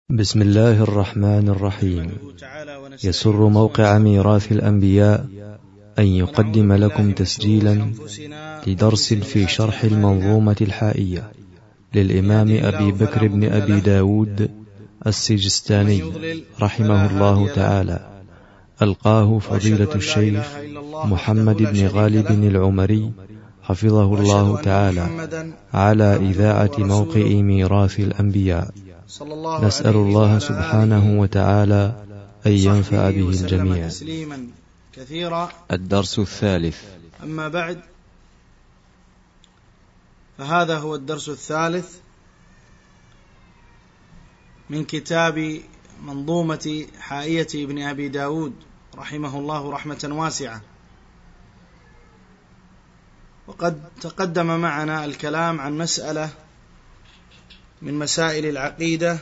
بسم الله الرحمن الرحيم. يسر موقع ميراث الأنبياء أن يقدم لكم تسجيلا لدرس في شرح المنظومة الحائية للإمام أبي بكر بن أبي داود السجستاني رحمه الله تعالى، ألقاه فضيلة الشيخ محمد بن غالب العمري حفظه الله تعالى على إذاعة موقع ميراث الأنبياء. نسأل الله سبحانه وتعالى أن ينفع به الجميع. الدرس الثالث. أما بعد، فهذا هو الدرس الثالث من كتاب منظومة حائية ابن أبي داود رحمه الله رحمة واسعة. وقد تقدم معنا الكلام عن مسألة من مسائل العقيدة،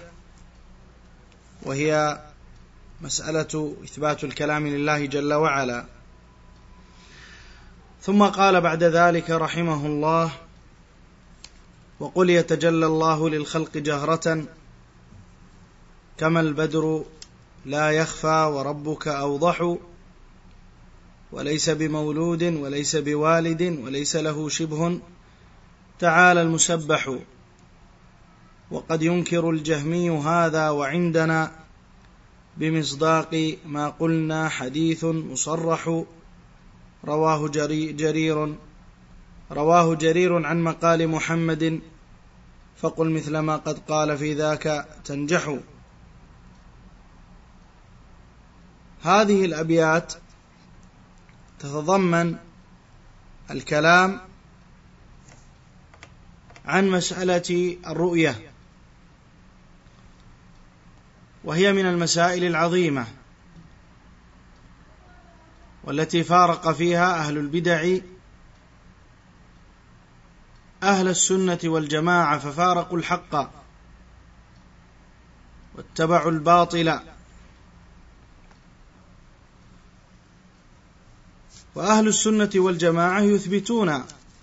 وهي مسألة إثبات الكلام لله جل وعلا. ثم قال بعد ذلك رحمه الله: وقل يتجلى الله للخلق جهرة كما البدر لا يخفى وربك أوضح، وليس بمولود وليس بوالد وليس له شبه تعالى المسبح. وقد ينكر الجهمي هذا، وعندنا بمصداق ما قلنا حديث مصرح. رواه جرير عن مقال محمد، فقل مثل ما قد قال في ذاك تنجح. هذه الأبيات تتضمن الكلام عن مسألة الرؤية، وهي من المسائل العظيمة والتي فارق فيها أهل البدع أهل السنة والجماعة، ففارقوا الحق واتبعوا الباطل. وأهل السنة والجماعة يثبتون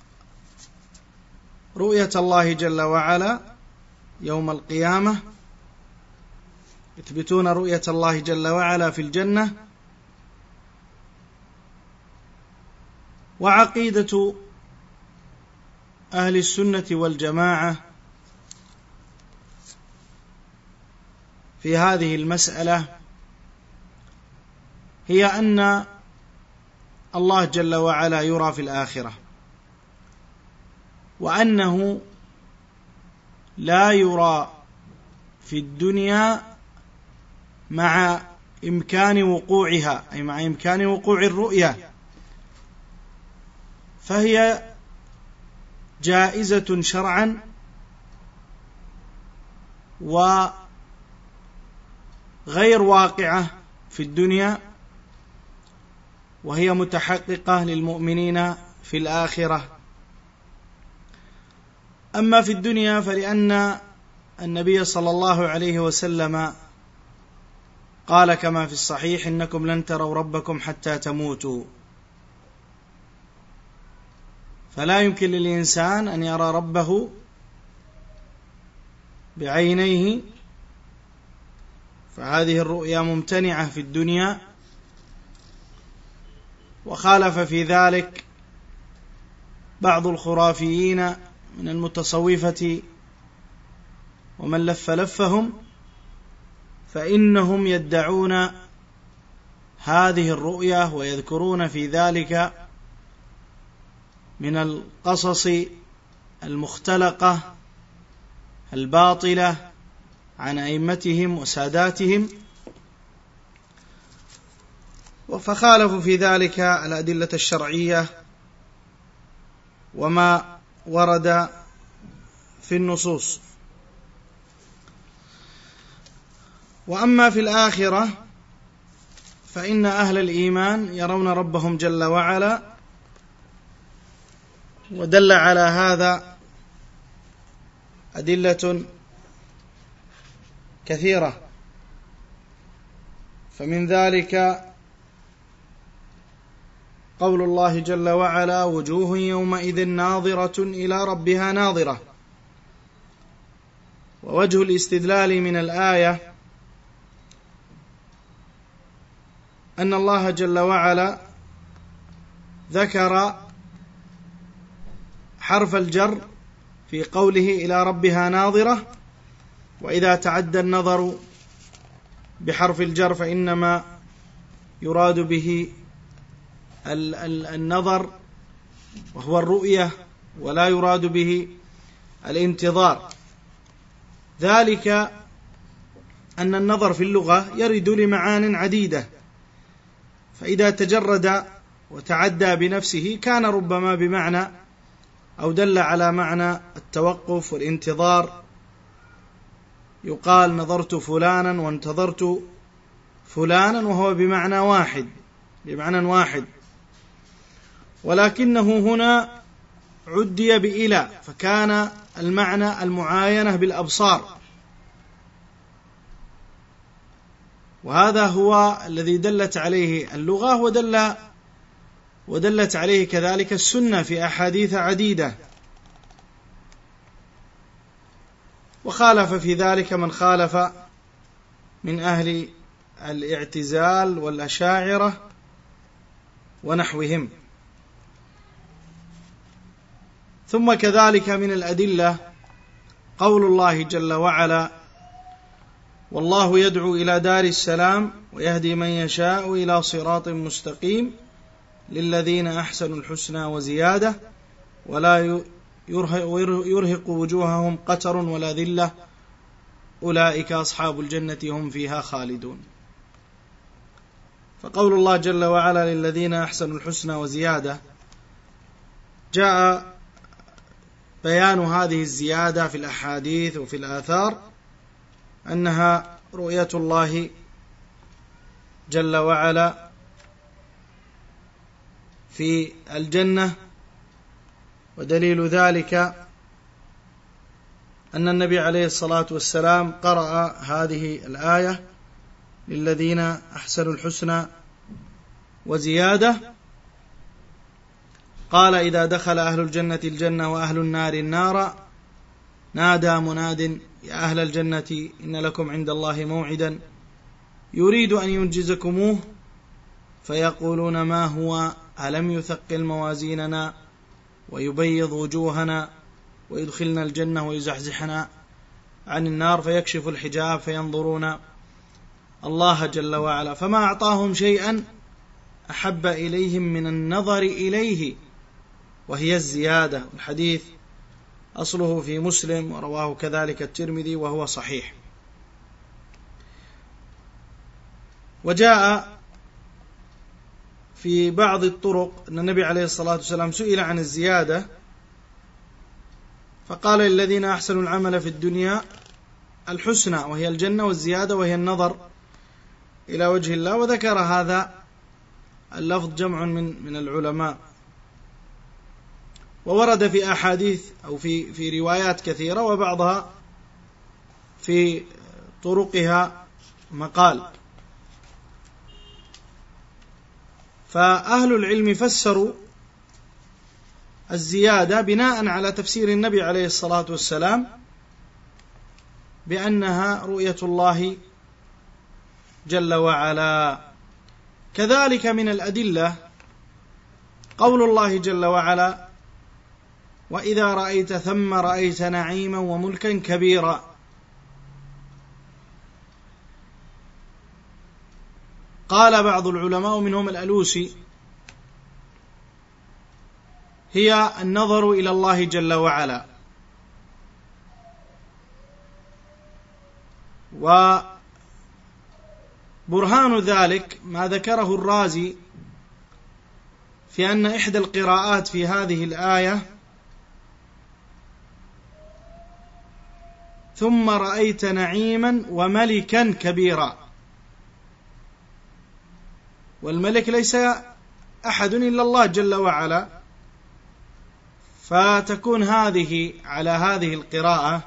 رؤية الله جل وعلا يوم القيامة، يثبتون رؤية الله جل وعلا في الجنة. وعقيدة أهل السنة والجماعة في هذه المسألة هي أن الله جل وعلا يرى في الآخرة، وأنه لا يرى في الدنيا مع إمكان وقوعها، أي مع إمكان وقوع الرؤية، فهي جائزة شرعا وغير واقعة في الدنيا، وهي متحققة للمؤمنين في الآخرة. أما في الدنيا فلأن النبي صلى الله عليه وسلم قال كما في الصحيح: إنكم لن تروا ربكم حتى تموتوا. فلا يمكن للإنسان أن يرى ربه بعينيه، فهذه الرؤيا ممتنعة في الدنيا. وخالف في ذلك بعض الخرافيين من المتصوفة ومن لفهم، فإنهم يدعون هذه الرؤيا ويذكرون في ذلك من القصص المختلقة الباطلة عن أئمتهم وساداتهم، فخالفوا في ذلك الأدلة الشرعية وما ورد في النصوص. وأما في الآخرة فإن أهل الإيمان يرون ربهم جل وعلا، ودل على هذا أدلة كثيرة. فمن ذلك قول الله جل وعلا: وجوه يومئذ ناظرة إلى ربها ناظرة. ووجه الاستدلال من الآية أن الله جل وعلا ذكر حرف الجر في قوله إلى ربها ناظرة، وإذا تعدى النظر بحرف الجر فإنما يراد به النظر وهو الرؤية، ولا يراد به الانتظار. ذلك أن النظر في اللغة يرد لمعان عديدة، فإذا تجرد وتعدى بنفسه كان ربما بمعنى أو دل على معنى التوقف والانتظار. يقال نظرت فلانا وانتظرت فلانا، وهو بمعنى واحد، ولكنه هنا عدي بإلى، فكان المعنى المعاينة بالأبصار، وهذا هو الذي دلت عليه اللغة ودلت عليه كذلك السنة في أحاديث عديدة. وخالف في ذلك من خالف من أهل الاعتزال والأشاعرة ونحوهم. ثم كذلك من الأدلة قول الله جل وعلا: والله يدعو إلى دار السلام ويهدي من يشاء إلى صراط مستقيم للذين أحسنوا الحسنى وزيادة ولا يرهق وجوههم قتر ولا ذلة أولئك أصحاب الجنة هم فيها خالدون. فقول الله جل وعلا للذين أحسنوا الحسنى وزيادة جاء بيان هذه الزيادة في الأحاديث وفي الآثار أنها رؤية الله جل وعلا في الجنة، ودليل ذلك أن النبي عليه الصلاة والسلام قرأ هذه الآية للذين أحسنوا الحسنى وزيادة، قال: إذا دخل أهل الجنة الجنة وأهل النار النار نادى مناد يا أهل الجنة إن لكم عند الله موعدا يريد أن ينجزكموه فيقولون ما هو ألم يثقل موازيننا ويبيض وجوهنا ويدخلنا الجنة ويزحزحنا عن النار، فيكشف الحجاب فينظرون الله جل وعلا فما أعطاهم شيئا أحب إليهم من النظر إليه وهي الزيادة. الحديث أصله في مسلم ورواه كذلك الترمذي وهو صحيح. وجاء في بعض الطرق أن النبي عليه الصلاة والسلام سئل عن الزيادة فقال: للذين أحسنوا العمل في الدنيا الحسنى وهي الجنة، والزيادة وهي النظر إلى وجه الله. وذكر هذا اللفظ جمع من العلماء، وورد في أحاديث أو في روايات كثيرة، وبعضها في طرقها مقال. فأهل العلم فسروا الزيادة بناء على تفسير النبي عليه الصلاة والسلام بأنها رؤية الله جل وعلا. كذلك من الأدلة قول الله جل وعلا: وإذا رأيت ثم رأيت نعيما وملكا كبيرا. قال بعض العلماء منهم الألوسي: هي النظر إلى الله جل وعلا. وبرهان ذلك ما ذكره الرازي في أن إحدى القراءات في هذه الآية ثم رأيت نعيما وملكا كبيرا، والملك ليس أحد إلا الله جل وعلا، فتكون هذه على هذه القراءة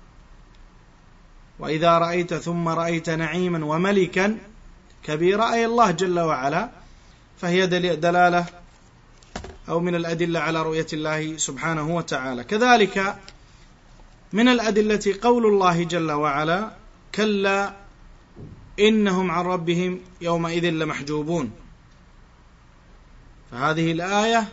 وإذا رأيت ثم رأيت نعيما وملكا كبيرا أي الله جل وعلا، فهي دلالة أو من الأدلة على رؤية الله سبحانه وتعالى. كذلك من الأدلة قول الله جل وعلا: كلا إنهم عن ربهم يومئذ لمحجوبون. فهذه الآية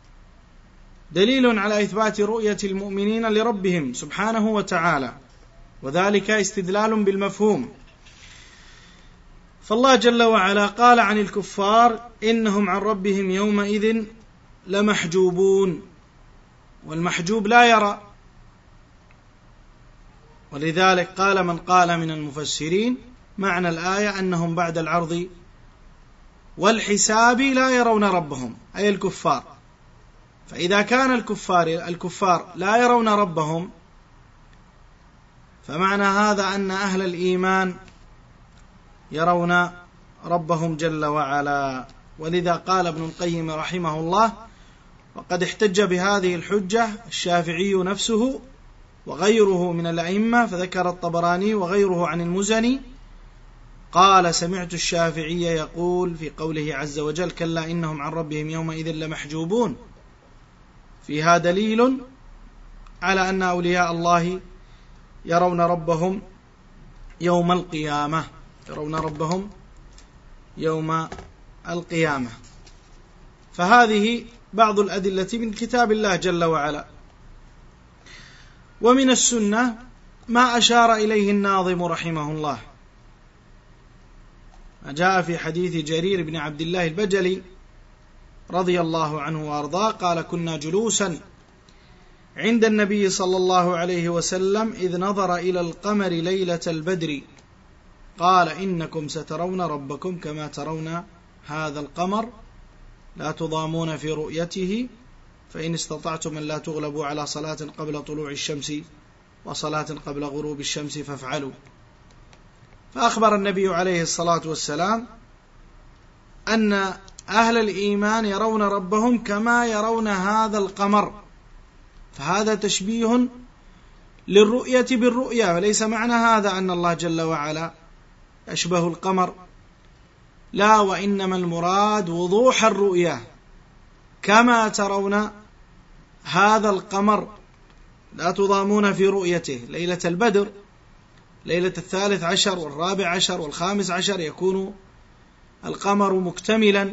دليل على إثبات رؤية المؤمنين لربهم سبحانه وتعالى، وذلك استدلال بالمفهوم. فالله جل وعلا قال عن الكفار إنهم عن ربهم يومئذ لمحجوبون، والمحجوب لا يرى، ولذلك قال من قال من المفسرين معنى الآية أنهم بعد العرض والحساب لا يرون ربهم، أي الكفار. فإذا كان الكفار لا يرون ربهم، فمعنى هذا أن أهل الإيمان يرون ربهم جل وعلا. ولذا قال ابن القيم رحمه الله: وقد احتج بهذه الحجة الشافعي نفسه وغيره من الأئمة، فذكر الطبراني وغيره عن المزني قال: سمعت الشافعي يقول في قوله عز وجل: كلا إنهم عن ربهم يومئذ لمحجوبون، فيها دليل على أن أولياء الله يرون ربهم يوم القيامة، يرون ربهم يوم القيامة. فهذه بعض الأدلة من كتاب الله جل وعلا. ومن السنة ما أشار إليه الناظم رحمه الله، ما جاء في حديث جرير بن عبد الله البجلي رضي الله عنه وأرضاه قال: كنا جلوسا عند النبي صلى الله عليه وسلم إذ نظر إلى القمر ليلة البدر قال: إنكم سترون ربكم كما ترون هذا القمر، لا تضامون في رؤيته، فإن استطعتم أن لا تغلبوا على صلاة قبل طلوع الشمس وصلاة قبل غروب الشمس فافعلوا. فأخبر النبي عليه الصلاة والسلام أن أهل الإيمان يرون ربهم كما يرون هذا القمر، فهذا تشبيه للرؤية بالرؤية، وليس معنى هذا أن الله جل وعلا يشبه القمر، لا، وإنما المراد وضوح الرؤية، كما ترون هذا القمر لا تضامون في رؤيته. ليلة البدر، ليلة 13 و14 و15 يكون القمر مكتملا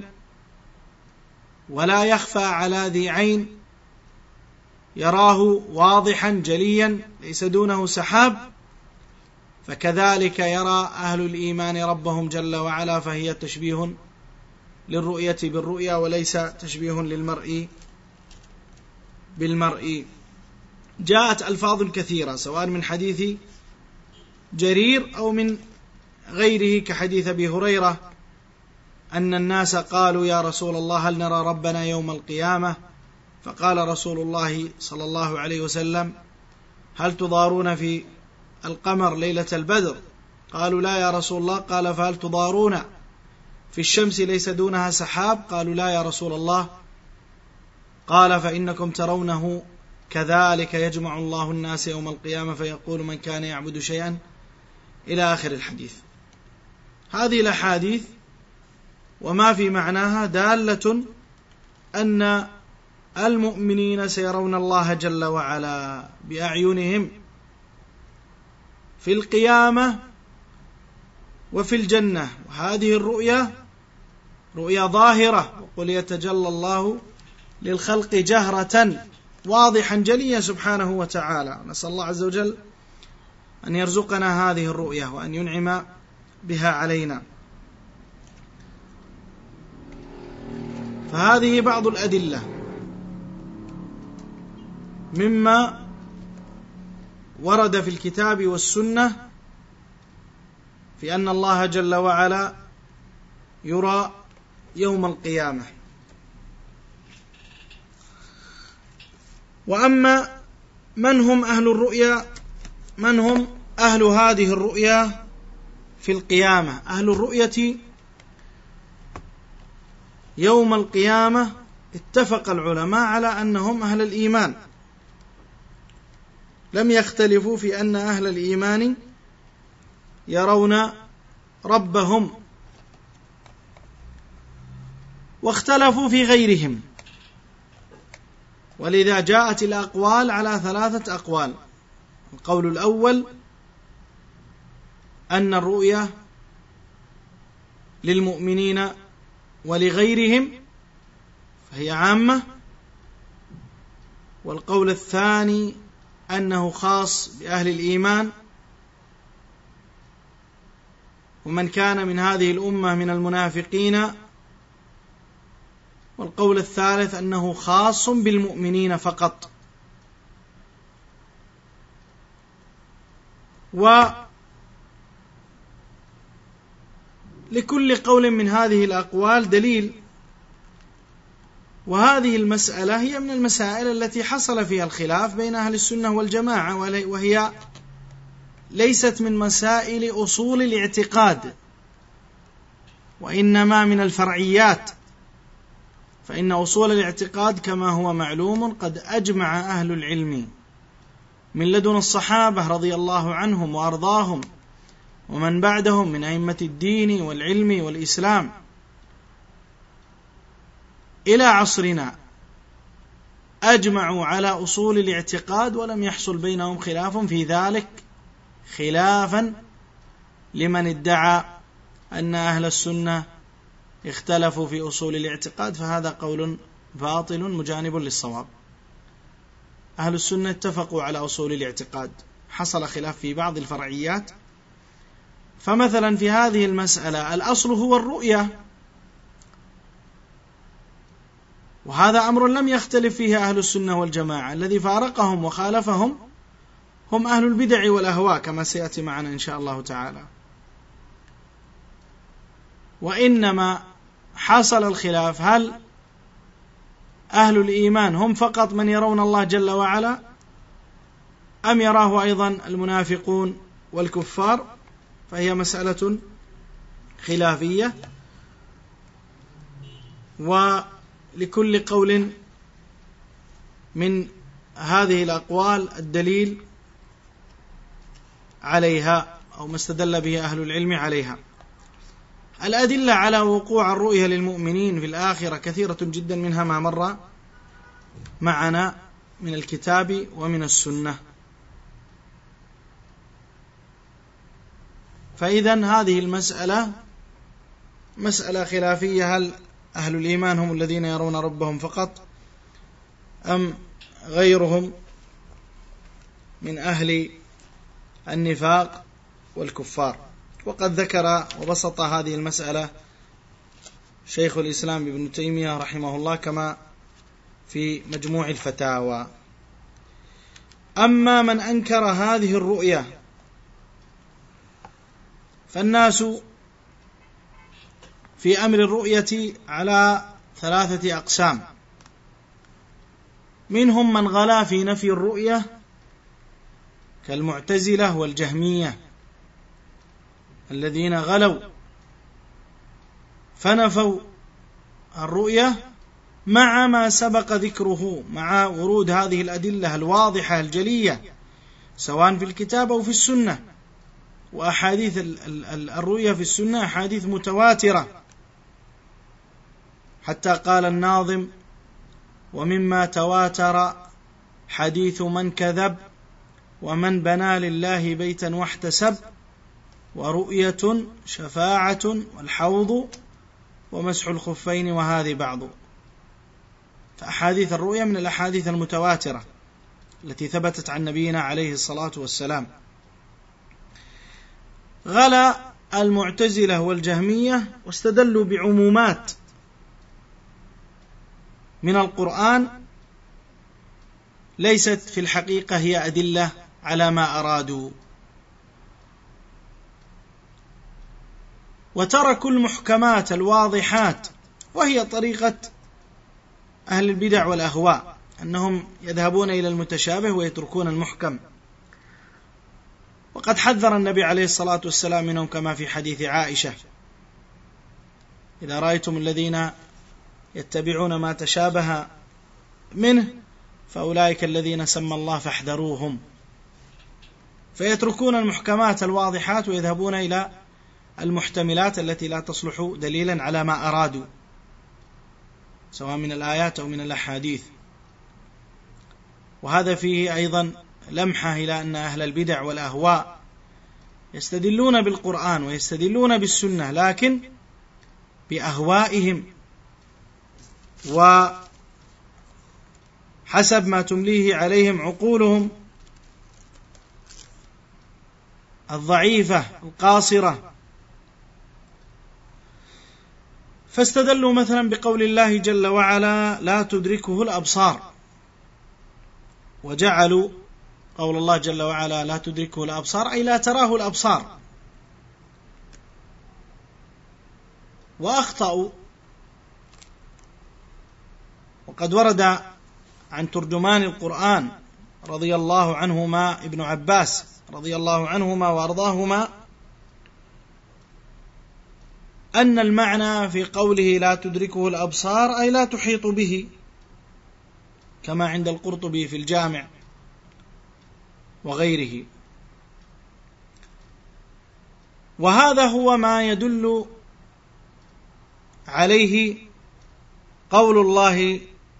ولا يخفى على ذي عين، يراه واضحا جليا ليس دونه سحاب، فكذلك يرى أهل الإيمان ربهم جل وعلا، فهي تشبيه للرؤية بالرؤية وليس تشبيه للمرء بالمرء. جاءت ألفاظ كثيرة سواء من حديث جرير أو من غيره، كحديث أبي هريرة أن الناس قالوا: يا رسول الله هل نرى ربنا يوم القيامة؟ فقال رسول الله صلى الله عليه وسلم: هل تضارون في القمر ليلة البدر؟ قالوا: لا يا رسول الله. قال: فهل تضارون في الشمس ليس دونها سحاب؟ قالوا: لا يا رسول الله. قال: فإنكم ترونه كذلك يجمع الله الناس يوم القيامة فيقول: من كان يعبد شيئا، إلى آخر الحديث. هذه الأحاديث وما في معناها دالة أن المؤمنين سيرون الله جل وعلا بأعينهم في القيامة وفي الجنة، وهذه الرؤيا رؤيا ظاهرة. وقل يتجلى الله للخلق جهرة، واضحا جليا سبحانه وتعالى. نسأل الله عز وجل أن يرزقنا هذه الرؤيا وأن ينعم بها علينا. فهذه بعض الأدلة مما ورد في الكتاب والسنة في أن الله جل وعلا يرى يوم القيامة. وأما من هم أهل الرؤيا، من هم أهل هذه الرؤيا في القيامة؟ أهل الرؤية يوم القيامة اتفق العلماء على أنهم أهل الإيمان، لم يختلفوا في أن أهل الإيمان يرون ربهم، واختلفوا في غيرهم. ولذا جاءت الأقوال على 3 أقوال. القول الأول أن الرؤيا للمؤمنين ولغيرهم فهي عامة. والقول الثاني أنه خاص بأهل الإيمان ومن كان من هذه الأمة من المنافقين. والقول الثالث أنه خاص بالمؤمنين فقط. ولكل قول من هذه الأقوال دليل، وهذه المسألة هي من المسائل التي حصل فيها الخلاف بين أهل السنة والجماعة، وهي ليست من مسائل أصول الاعتقاد وإنما من الفرعيات. فإن أصول الاعتقاد كما هو معلوم قد أجمع أهل العلم من لدن الصحابة رضي الله عنهم وأرضاهم ومن بعدهم من أئمة الدين والعلم والإسلام إلى عصرنا، أجمعوا على أصول الاعتقاد ولم يحصل بينهم خلاف في ذلك، خلافا لمن ادعى أن أهل السنة اختلفوا في أصول الاعتقاد، فهذا قول باطل مجانب للصواب. أهل السنة اتفقوا على أصول الاعتقاد، حصل خلاف في بعض الفرعيات. فمثلا في هذه المسألة الأصل هو الرؤية، وهذا أمر لم يختلف فيه أهل السنة والجماعة. الذي فارقهم وخالفهم هم أهل البدع والأهواء كما سيأتي معنا إن شاء الله تعالى. وإنما حصل الخلاف هل أهل الإيمان هم فقط من يرون الله جل وعلا أم يراه أيضا المنافقون والكفار، فهي مسألة خلافية. ولكل قول من هذه الأقوال الدليل عليها أو ما استدل به أهل العلم عليها. الأدلة على وقوع الرؤية للمؤمنين في الآخرة كثيرة جدا، منها ما مر معنا من الكتاب ومن السنة. فإذن هذه المسألة مسألة خلافية، هل أهل الإيمان هم الذين يرون ربهم فقط أم غيرهم من أهل النفاق والكفار. وقد ذكر وبسط هذه المسألة شيخ الإسلام ابن تيمية رحمه الله كما في مجموع الفتاوى. أما من أنكر هذه الرؤية فالناس في أمر الرؤية على 3 أقسام. منهم من غلا في نفي الرؤية كالمعتزلة والجهمية الذين غلوا فنفوا الرؤية مع ما سبق ذكره، مع ورود هذه الأدلة الواضحة الجلية سواء في الكتاب أو في السنة. وأحاديث الرؤية في السنة أحاديث متواترة، حتى قال الناظم: ومما تواتر حديث من كذب ومن بنى لله بيتا واحتسب، ورؤية شفاعة والحوض ومسح الخفين وهذه بعض. فأحاديث الرؤية من الأحاديث المتواترة التي ثبتت عن نبينا عليه الصلاة والسلام. غلا المعتزلة والجهمية واستدلوا بعمومات من القرآن ليست في الحقيقة هي أدلة على ما أرادوا، وتركوا المحكمات الواضحات، وهي طريقة أهل البدع والأهواء أنهم يذهبون إلى المتشابه ويتركون المحكم. وقد حذر النبي عليه الصلاة والسلام منهم كما في حديث عائشة: إذا رأيتم الذين يتبعون ما تشابه منه فأولئك الذين سمى الله فاحذروهم. فيتركون المحكمات الواضحات ويذهبون إلى المحتملات التي لا تصلح دليلا على ما أرادوا، سواء من الآيات أو من الأحاديث. وهذا فيه أيضا لمحة إلى أن أهل البدع والأهواء يستدلون بالقرآن ويستدلون بالسنة، لكن بأهوائهم وحسب ما تمليه عليهم عقولهم الضعيفة القاصرة. فاستدلوا مثلا بقول الله جل وعلا لا تدركه الأبصار، وجعلوا قول الله جل وعلا لا تدركه الأبصار أي لا تراه الأبصار، وأخطأوا. وقد ورد عن ترجمان القرآن رضي الله عنهما ابن عباس رضي الله عنهما وأرضاهما أن المعنى في قوله لا تدركه الأبصار أي لا تحيط به، كما عند القرطبي في الجامع وغيره. وهذا هو ما يدل عليه قول الله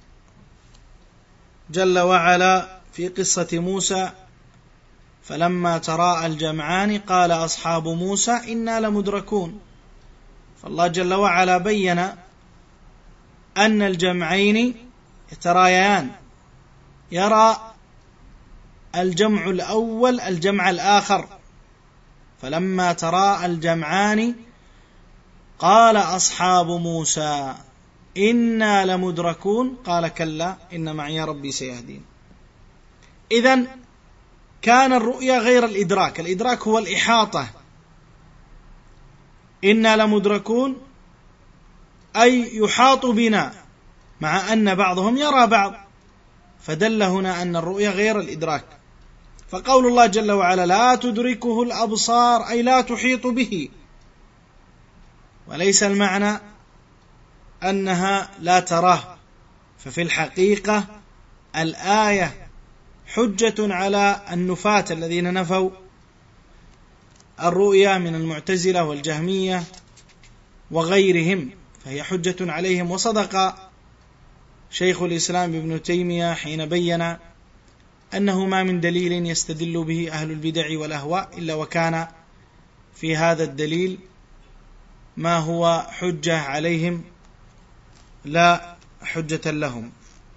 جل وعلا في قصة موسى فلما تراءى الجمعان قال أصحاب موسى إنا لمدركون. فالله جل وعلا بين أن الجمعين يترايان، يرى الجمع الأول الجمع الآخر. فلما تراءى الجمعان قال أصحاب موسى إنا لمدركون قال كلا إن معي ربي سيهدين. إذن كان الرؤيا غير الإدراك، الإدراك هو الإحاطة. إنا لمدركون أي يحاط بنا، مع أن بعضهم يرى بعض، فدل هنا أن الرؤيا غير الإدراك. فقول الله جل وعلا لا تدركه الأبصار أي لا تحيط به، وليس المعنى أنها لا تراه. ففي الحقيقة الآية حجة على النفاة الذين نفوا الرؤيا من المعتزلة والجهمية وغيرهم، فهي حجة عليهم. وصدق شيخ الإسلام ابن تيمية حين بين أنه ما من دليل يستدل به أهل البدع والأهواء إلا وكان في هذا الدليل ما هو حجة عليهم لا حجة لهم.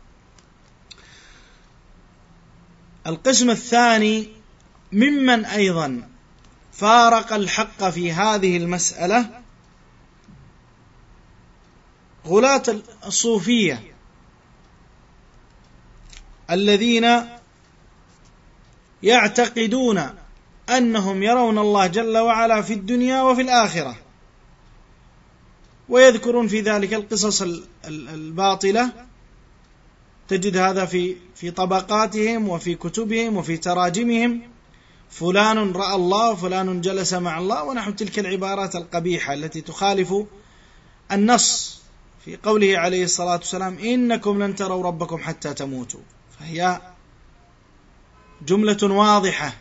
القسم الثاني ممن أيضا فارق الحق في هذه المسألة غلاة الصوفية الذين يعتقدون أنهم يرون الله جل وعلا في الدنيا وفي الآخرة، ويذكرون في ذلك القصص الباطلة. تجد هذا في طبقاتهم وفي كتبهم وفي تراجمهم، فلان رأى الله وفلان جلس مع الله، ونحو تلك العبارات القبيحة التي تخالف النص في قوله عليه الصلاة والسلام إنكم لن تروا ربكم حتى تموتوا. فهي جملة واضحة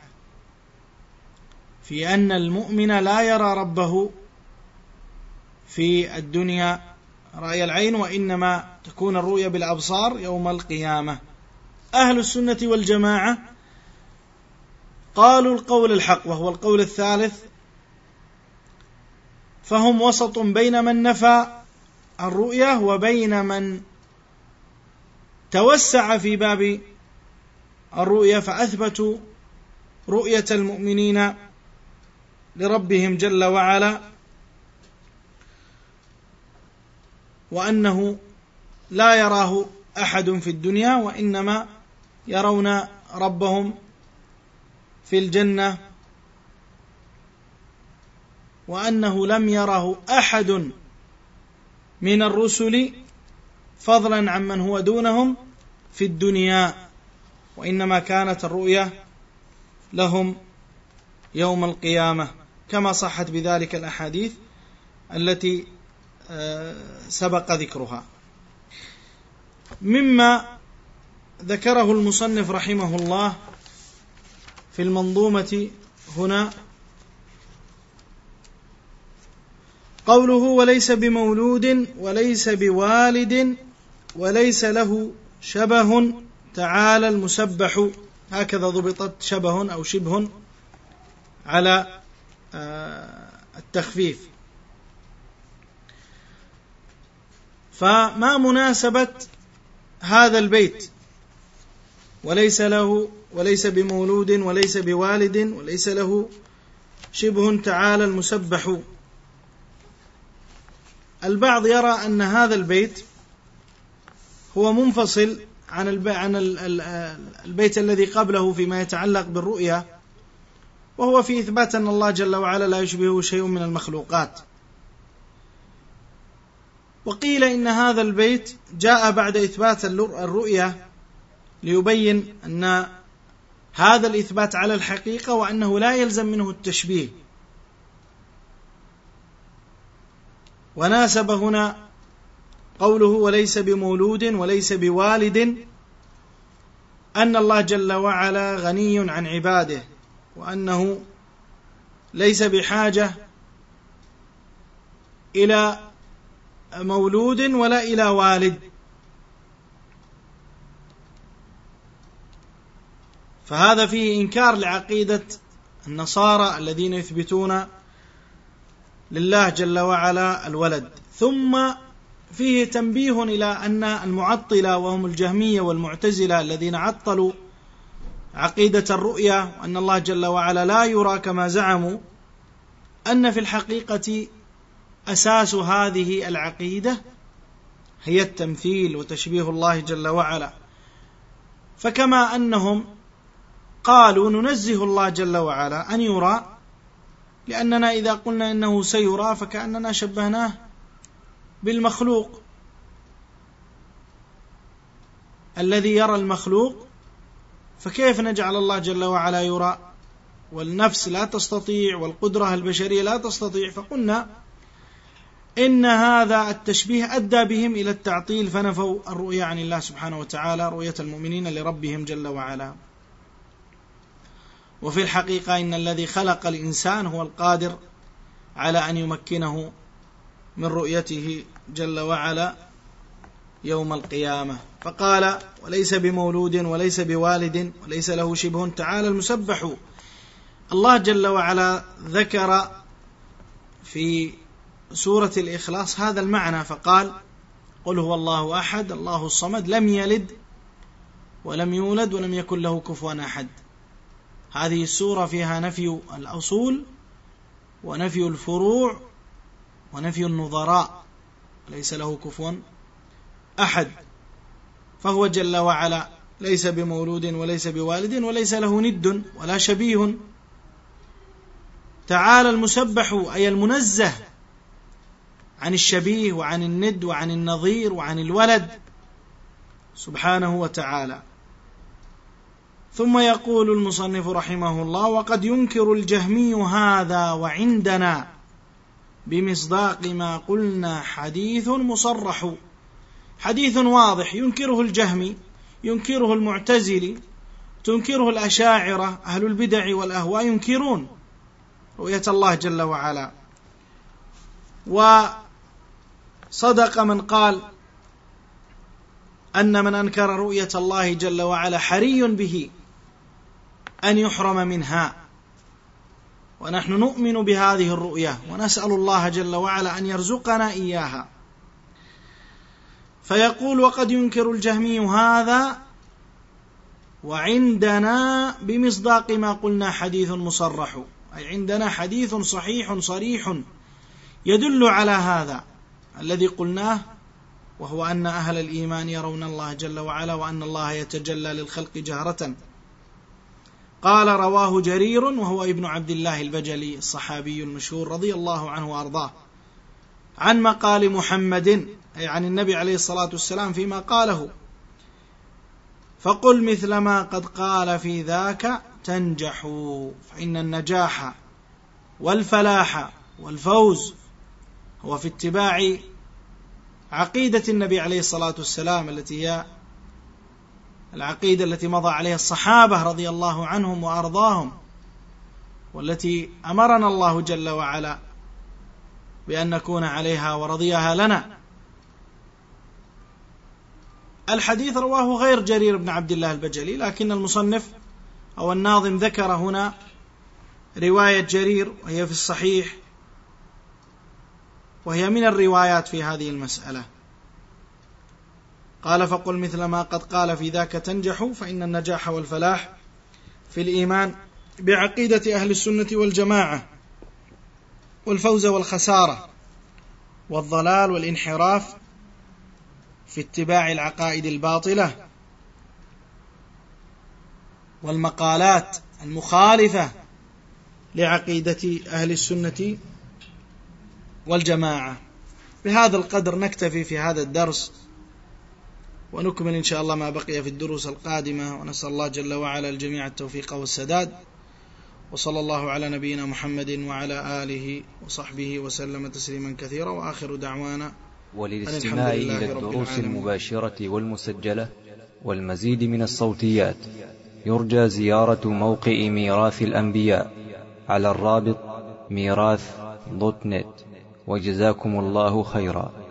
في أن المؤمن لا يرى ربه في الدنيا رأي العين، وإنما تكون الرؤيا بالأبصار يوم القيامة. أهل السنة والجماعة قالوا القول الحق وهو القول الثالث، فهم وسط بين من نفى الرؤيا وبين من توسع في باب الرؤيا فأثبتوا رؤية المؤمنين لربهم جل وعلا، وأنه لا يراه أحد في الدنيا، وإنما يرون ربهم في الجنة، وأنه لم يره أحد من الرسل فضلا عمن هو دونهم في الدنيا، وإنما كانت الرؤيا لهم يوم القيامة، كما صحت بذلك الأحاديث التي سبق ذكرها. مما ذكره المصنف رحمه الله في المنظومة هنا قوله وليس بمولود وليس بوالد وليس له شبه تعالى المسبح، هكذا ضبطت شبه أو شبه على التخفيف. فما مناسبة هذا البيت وليس بمولود وليس بوالد وليس له شبه تعالى المسبح؟ البعض يرى أن هذا البيت هو منفصل عن البيت الذي قبله فيما يتعلق بالرؤيا، وهو في إثبات أن الله جل وعلا لا يشبهه شيء من المخلوقات. وقيل إن هذا البيت جاء بعد إثبات الرؤيا ليبين أن هذا الإثبات على الحقيقة وأنه لا يلزم منه التشبيه. وناسب هنا قوله وليس بمولود وليس بوالد أن الله جل وعلا غني عن عباده، وأنه ليس بحاجة إلى مولود ولا إلى والد. فهذا فيه إنكار لعقيدة النصارى الذين يثبتون لله جل وعلا الولد. ثم فيه تنبيه إلى أن المعطلة وهم الجهمية والمعتزلة الذين عطلوا عقيدة الرؤيا وأن الله جل وعلا لا يرى كما زعموا، أن في الحقيقة أساس هذه العقيدة هي التمثيل وتشبيه الله جل وعلا. فكما أنهم قالوا ننزه الله جل وعلا أن يرى، لأننا إذا قلنا إنه سيرى فكأننا شبهناه بالمخلوق الذي يرى المخلوق، فكيف نجعل الله جل وعلا يرى والنفس لا تستطيع والقدرة البشرية لا تستطيع؟ فقلنا إن هذا التشبيه أدى بهم إلى التعطيل، فنفوا الرؤية عن الله سبحانه وتعالى، رؤية المؤمنين لربهم جل وعلا. وفي الحقيقة إن الذي خلق الإنسان هو القادر على أن يمكنه من رؤيته جل وعلا يوم القيامة. فقال وليس بمولود وليس بوالد وليس له شبه تعالى المسبح. الله جل وعلا ذكر في سورة الإخلاص هذا المعنى فقال قل هو الله أحد الله الصمد لم يلد ولم يولد ولم يكن له كفوا أحد. هذه السورة فيها نفي الأصول ونفي الفروع ونفي النظراء، ليس له كفوا أحد. فهو جل وعلا ليس بمولود وليس بوالد وليس له ند ولا شبيه. تعالى المسبح أي المنزه عن الشبيه وعن الند وعن النظير وعن الولد سبحانه وتعالى. ثم يقول المصنف رحمه الله وقد ينكر الجهمي هذا وعندنا بمصداق ما قلنا حديث مصرح. حديث واضح ينكره الجهمي، ينكره المعتزلي، تنكره الأشاعرة أهل البدع والأهواء، ينكرون رؤية الله جل وعلا. وصدق من قال أن من أنكر رؤية الله جل وعلا حري به أن يحرم منها، ونحن نؤمن بهذه الرؤية ونسأل الله جل وعلا أن يرزقنا إياها. فيقول وقد ينكر الجهمي هذا وعندنا بمصداق ما قلنا حديث مصرح، أي عندنا حديث صحيح صريح يدل على هذا الذي قلناه، وهو أن أهل الإيمان يرون الله جل وعلا وأن الله يتجلى للخلق جهرة. قال رواه جرير وهو ابن عبد الله البجلي الصحابي المشهور رضي الله عنه وأرضاه عن مقال محمد، أي عن النبي عليه الصلاة والسلام فيما قاله فقل مثل ما قد قال في ذاك تنجحوا، فإن النجاح والفلاح والفوز هو في اتباع عقيدة النبي عليه الصلاة والسلام التي هي العقيدة التي مضى عليها الصحابة رضي الله عنهم وأرضاهم، والتي أمرنا الله جل وعلا بأن نكون عليها ورضيها لنا. الحديث رواه غير جرير بن عبد الله البجلي، لكن المصنف أو الناظم ذكر هنا رواية جرير وهي في الصحيح، وهي من الروايات في هذه المسألة. قال فقل مثل ما قد قال في ذاك تنجح، فإن النجاح والفلاح في الإيمان بعقيدة أهل السنة والجماعة، والفوز والخسارة والضلال والانحراف في اتباع العقائد الباطلة والمقالات المخالفة لعقيدة أهل السنة والجماعة. بهذا القدر نكتفي في هذا الدرس، ونكمل إن شاء الله ما بقي في الدروس القادمة، ونسأل الله جل وعلا الجميع التوفيق والسداد. وصلى الله على نبينا محمد وعلى آله وصحبه وسلم تسليما كثيرا، وآخر دعوانا وللاستماع إلى الدروس المباشرة والمسجلة والمزيد من الصوتيات يرجى زيارة موقع ميراث الأنبياء على الرابط ميراث.net. وجزاكم الله خيرا.